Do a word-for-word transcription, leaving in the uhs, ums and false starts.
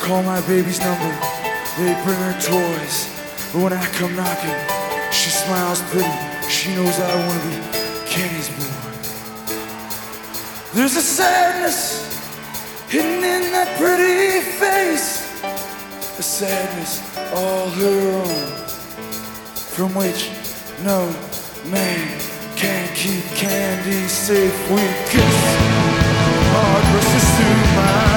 call my baby's number, they bring her toys. But when I come knocking, she smiles pretty. She knows I wanna be Kenny's boy. There's a sadness hidden in that pretty face, a sadness all her own, from which no man can keep Candy safe. We kiss our dresses to my